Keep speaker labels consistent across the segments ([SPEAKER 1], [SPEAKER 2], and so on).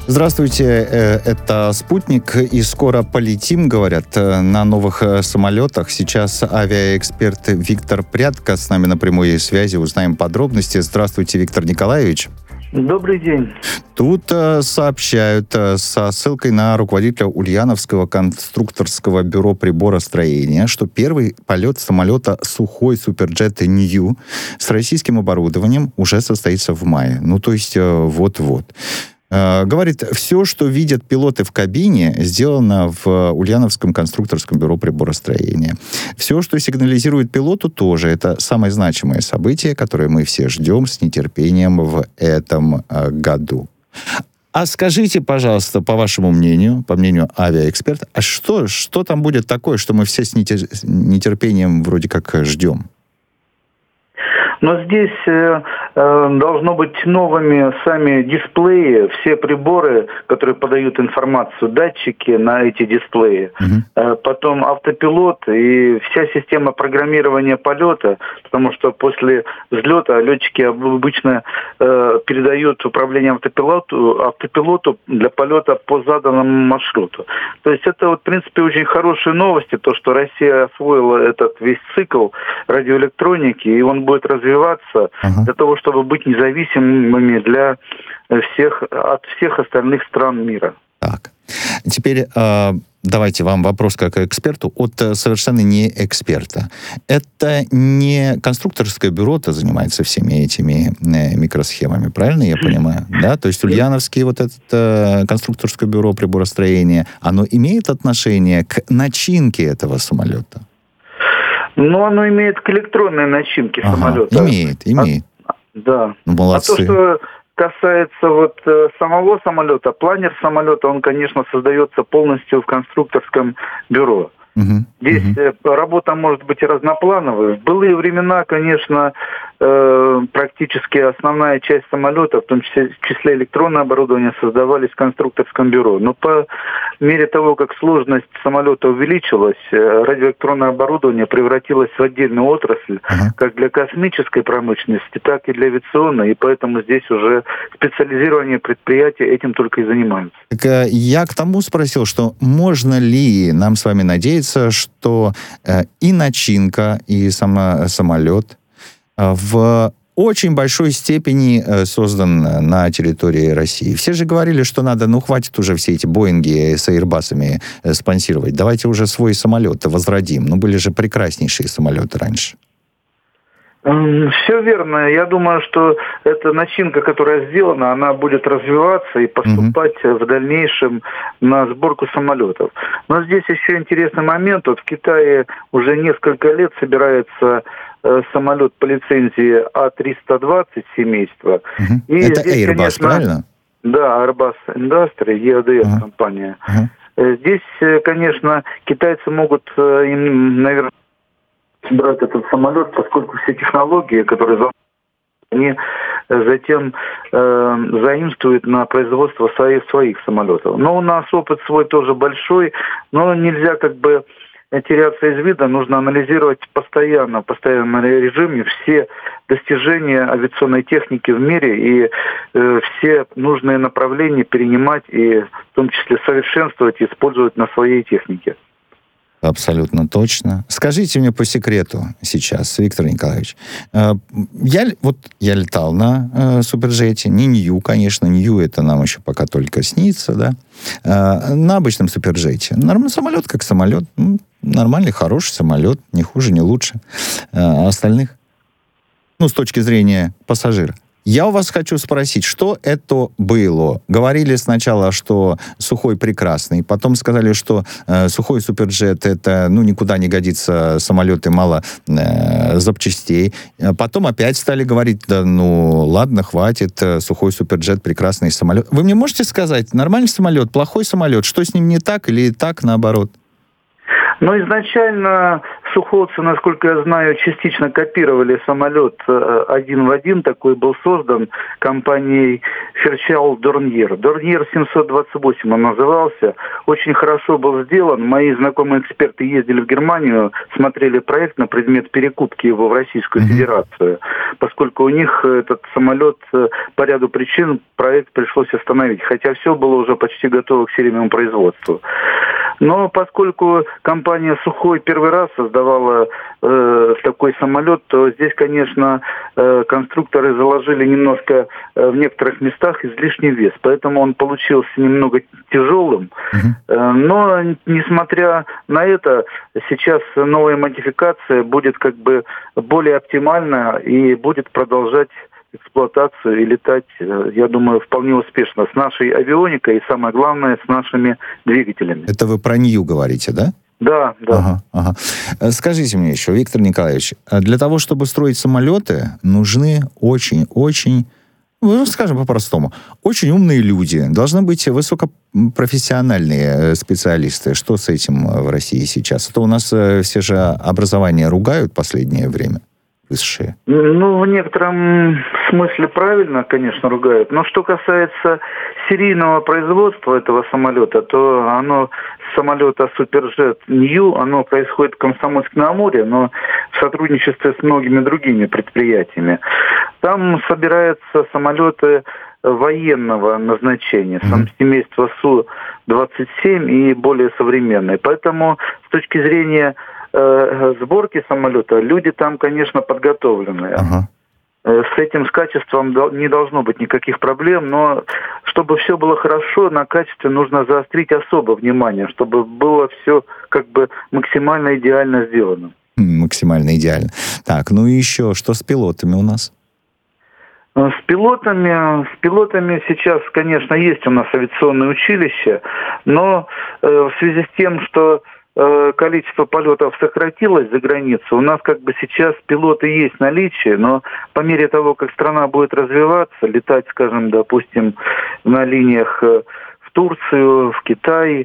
[SPEAKER 1] Здравствуйте, это «Спутник», и скоро полетим, говорят, на новых самолетах. Сейчас авиаэксперт Виктор Прядко с нами на прямой связи, узнаем подробности. Здравствуйте, Виктор Николаевич.
[SPEAKER 2] Добрый день.
[SPEAKER 1] Тут сообщают со ссылкой на руководителя Ульяновского конструкторского бюро приборостроения, что первый полет самолета «Сухой Суперджет Нью» с российским оборудованием уже состоится в мае. Ну, то есть вот-вот. Говорит, все, что видят пилоты в кабине, сделано в Ульяновском конструкторском бюро приборостроения. Все, что сигнализирует пилоту, тоже. Это самое значимое событие, которое мы все ждем с нетерпением в этом году. А скажите, пожалуйста, по вашему мнению, по мнению авиаэксперта, а что там будет такое, что мы все с нетерпением вроде как ждем?
[SPEAKER 2] Но здесь должно быть новыми сами дисплеи, все приборы, которые подают информацию, датчики на эти дисплеи, потом автопилот и вся система программирования полета, потому что после взлета летчики обычно передают управление автопилоту для полета по заданному маршруту. То есть это, в принципе, очень хорошие новости, то, что Россия освоила этот весь цикл радиоэлектроники, и он будет развиваться для того, чтобы быть независимыми от всех остальных стран мира.
[SPEAKER 1] Так. Теперь давайте вам вопрос как эксперту от совершенно не эксперта. Это не конструкторское бюро-то занимается всеми этими микросхемами, правильно я понимаю? Да? То есть Ульяновский вот это конструкторское бюро приборостроения, оно имеет отношение к начинке этого самолета?
[SPEAKER 2] Ну, оно имеет к электронной начинке самолета.
[SPEAKER 1] Имеет.
[SPEAKER 2] Да.
[SPEAKER 1] Ну, молодцы.
[SPEAKER 2] А то, что касается самого самолета, планер самолета, он, конечно, создается полностью в конструкторском бюро. Здесь работа может быть и разноплановой. В былые времена, конечно, практически основная часть самолета, в том числе электронное оборудование, создавались в конструкторском бюро. Но по мере того, как сложность самолета увеличилась, радиоэлектронное оборудование превратилось в отдельную отрасль, как для космической промышленности, так и для авиационной. И поэтому здесь уже специализированные предприятия этим только и занимаются.
[SPEAKER 1] Так, я к тому спросил, что можно ли нам с вами надеяться, что и начинка, и самолет в очень большой степени создан на территории России. Все же говорили, что надо, хватит уже все эти Боинги с Airbus'ами спонсировать. Давайте уже свой самолет возродим. Были же прекраснейшие самолеты раньше.
[SPEAKER 2] Все верно. Я думаю, что эта начинка, которая сделана, она будет развиваться и поступать в дальнейшем на сборку самолетов. Но здесь еще интересный момент. В Китае уже несколько лет собирается самолет по лицензии А320 семейства. И
[SPEAKER 1] это
[SPEAKER 2] здесь,
[SPEAKER 1] Airbus,
[SPEAKER 2] конечно,
[SPEAKER 1] правильно?
[SPEAKER 2] Да, Airbus Industrie, EADS компания. Здесь, конечно, китайцы могут, наверное, брать этот самолет, поскольку все технологии, которые они затем заимствуют на производство своих самолетов. Но у нас опыт свой тоже большой, но нельзя теряться из вида, нужно анализировать в постоянном режиме все достижения авиационной техники в мире и все нужные направления перенимать и в том числе совершенствовать и использовать на своей технике.
[SPEAKER 1] Абсолютно точно. Скажите мне по секрету сейчас, Виктор Николаевич. Я летал на Суперджете, не Нью, конечно. Нью это нам еще пока только снится, да. На обычном Суперджете. Нормальный самолет как самолет. Нормальный, хороший самолет. Не хуже, не лучше остальных. С точки зрения пассажира. Я у вас хочу спросить, что это было? Говорили сначала, что Сухой прекрасный, потом сказали, что Сухой Суперджет это, никуда не годится, самолеты мало запчастей. Потом опять стали говорить, ладно, хватит, Сухой Суперджет прекрасный самолет. Вы мне можете сказать, нормальный самолет, плохой самолет, что с ним не так или так наоборот?
[SPEAKER 2] Но изначально суховцы, насколько я знаю, частично копировали самолет один в один. Такой был создан компанией Fairchild Dornier. Dornier 728 он назывался. Очень хорошо был сделан. Мои знакомые эксперты ездили в Германию, смотрели проект на предмет перекупки его в Российскую Федерацию. Поскольку у них этот самолет по ряду причин проект пришлось остановить. Хотя все было уже почти готово к серийному производству. Но поскольку компания «Сухой» первый раз создавала такой самолет, то здесь, конечно, конструкторы заложили немножко в некоторых местах излишний вес. Поэтому он получился немного тяжелым. Но, несмотря на это, сейчас новая модификация будет как бы более оптимальна и будет продолжать эксплуатацию и летать, я думаю, вполне успешно с нашей авионикой и, самое главное, с нашими двигателями.
[SPEAKER 1] Это вы про Нью говорите, да?
[SPEAKER 2] Да, да.
[SPEAKER 1] Ага. Скажите мне еще, Виктор Николаевич, для того, чтобы строить самолеты, нужны очень, скажем по-простому, очень умные люди. Должны быть высокопрофессиональные специалисты. Что с этим в России сейчас? А то у нас все же образование ругают в последнее время. Высшие.
[SPEAKER 2] Ну, в некотором смысле правильно, конечно, ругают. Но что касается серийного производства этого самолета, то оно с самолета Суперджет Нью, оно происходит в Комсомольск-на-Амуре, но в сотрудничестве с многими другими предприятиями. Там собираются самолеты военного назначения, семейства Су-27 и более современные. Поэтому с точки зрения сборки самолета люди там, конечно, подготовленные. С этим, с качеством не должно быть никаких проблем, но чтобы все было хорошо, на качестве нужно заострить особо внимание, чтобы было все как бы максимально идеально сделано.
[SPEAKER 1] Максимально идеально. Так, ну и еще, что с пилотами у нас?
[SPEAKER 2] С пилотами сейчас, конечно, есть у нас авиационное училище, но в связи с тем, что количество полетов сократилось за границу. У нас как бы сейчас пилоты есть в наличии, но по мере того, как страна будет развиваться, летать, скажем, допустим, на линиях в Турцию, в Китай,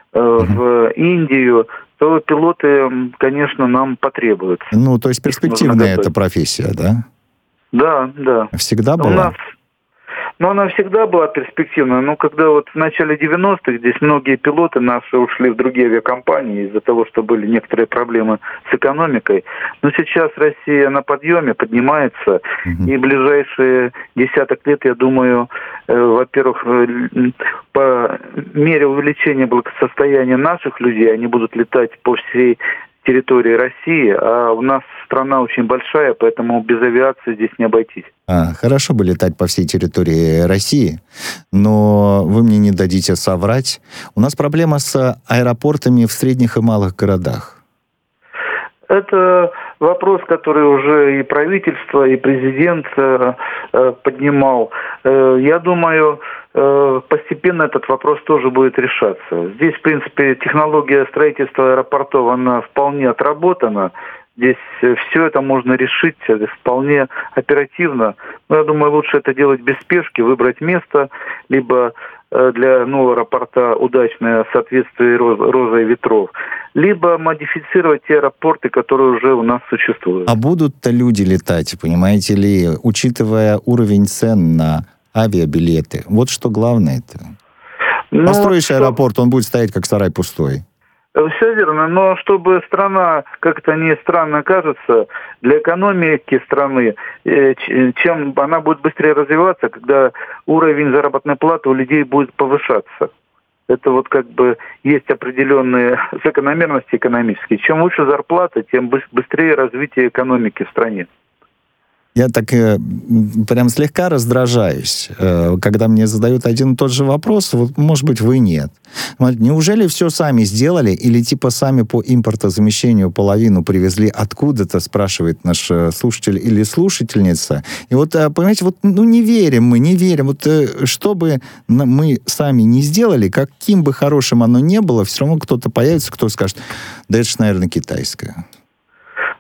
[SPEAKER 2] в Индию, то пилоты, конечно, нам потребуются.
[SPEAKER 1] Ну, то есть перспективная эта профессия, да?
[SPEAKER 2] Да.
[SPEAKER 1] Всегда была?
[SPEAKER 2] Но она всегда была перспективной. Но когда вот в начале 90-х здесь многие пилоты наши ушли в другие авиакомпании из-за того, что были некоторые проблемы с экономикой. Но сейчас Россия на подъеме, поднимается. И в ближайшие десяток лет, я думаю, во-первых, по мере увеличения благосостояния наших людей, они будут летать по всей территории России, а у нас страна очень большая, поэтому без авиации здесь не обойтись.
[SPEAKER 1] Хорошо бы летать по всей территории России, но вы мне не дадите соврать. У нас проблема с аэропортами в средних и малых городах.
[SPEAKER 2] Это вопрос, который уже и правительство, и президент поднимал. Я думаю, постепенно этот вопрос тоже будет решаться. Здесь, в принципе, технология строительства аэропортов, она вполне отработана. Здесь все это можно решить вполне оперативно. Но я думаю, лучше это делать без спешки, выбрать место, либо для нового аэропорта удачное соответствие розы и ветров, либо модифицировать те аэропорты, которые уже у нас существуют.
[SPEAKER 1] А будут-то люди летать, понимаете ли, учитывая уровень цен на авиабилеты? Вот что главное-то. Построишь аэропорт, он будет стоять как сарай пустой.
[SPEAKER 2] Все верно, но чтобы страна, как-то не странно кажется, для экономики страны, чем она будет быстрее развиваться, когда уровень заработной платы у людей будет повышаться. Это вот как бы есть определенные закономерности экономические. Чем выше зарплата, тем быстрее развитие экономики в стране.
[SPEAKER 1] Я так прям слегка раздражаюсь, когда мне задают один и тот же вопрос, вот, может быть, вы нет. Неужели все сами сделали или типа сами по импортозамещению половину привезли откуда-то, спрашивает наш слушатель или слушательница. И вот, понимаете, вот, не верим мы, не верим. Вот что бы мы сами не сделали, каким бы хорошим оно ни было, все равно кто-то появится, кто скажет, да это же, наверное, китайское.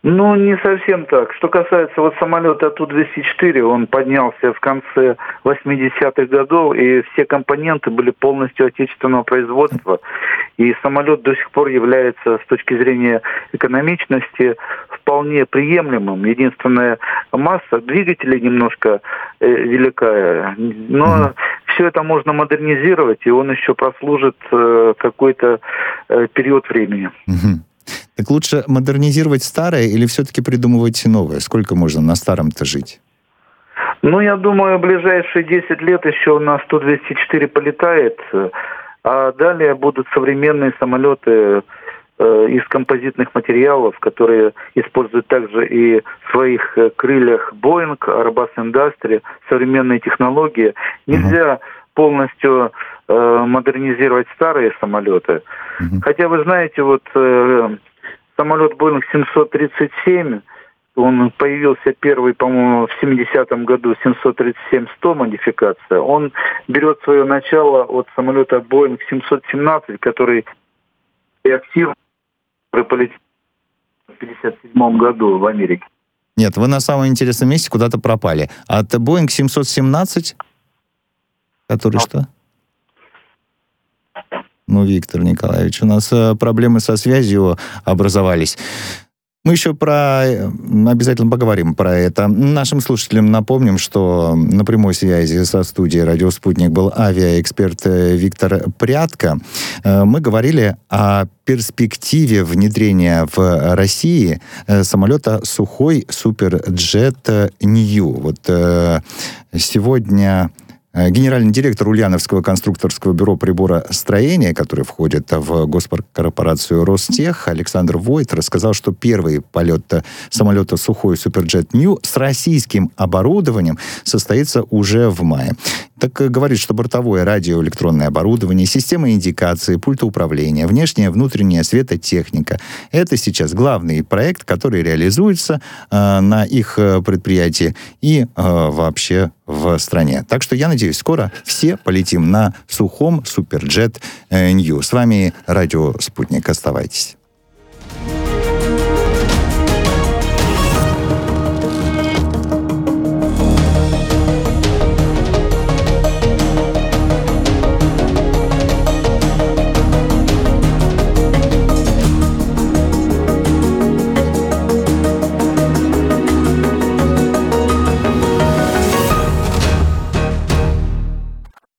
[SPEAKER 2] Ну, не совсем так. Что касается вот самолета Ту-204, он поднялся в конце 80-х годов, и все компоненты были полностью отечественного производства. И самолет до сих пор является с точки зрения экономичности вполне приемлемым. Единственная масса двигателей немножко велика, но все это можно модернизировать, и он еще прослужит какой-то период времени.
[SPEAKER 1] Так лучше модернизировать старое или все-таки придумывать новое? Сколько можно на старом-то жить?
[SPEAKER 2] Ну, я думаю, ближайшие 10 лет еще у нас Ту-204 полетает, а далее будут современные самолеты из композитных материалов, которые используют также и в своих крыльях Boeing, Airbus Industrie, современные технологии. Нельзя полностью модернизировать старые самолеты. Хотя, вы знаете, вот самолет Boeing 737, он появился первый, по-моему, в 70-м году, 737-100 модификация. Он берет свое начало от самолета Boeing 717, который активно полетел в 1957 году в Америке.
[SPEAKER 1] Нет, вы на самом интересном месте куда-то пропали. От Boeing 717, который что? Ну, Виктор Николаевич, у нас проблемы со связью образовались. Мы еще обязательно поговорим про это. Нашим слушателям напомним, что на прямой связи со студией «Радио Спутник» был авиаэксперт Виктор Прядко. Мы говорили о перспективе внедрения в России самолета «Сухой Суперджет Нью». Вот сегодня генеральный директор Ульяновского конструкторского бюро приборостроения, который входит в госкорпорацию Ростех, Александр Войт, рассказал, что первый полет самолета «Сухой Суперджет Нью» с российским оборудованием состоится уже в мае. Так говорит, что бортовое радиоэлектронное оборудование, система индикации, пульта управления, внешняя, внутренняя светотехника — это сейчас главный проект, который реализуется на их предприятии и вообще в стране. Так что я надеюсь, скоро все полетим на сухом Суперджет Нью. С вами Радио Спутник. Оставайтесь.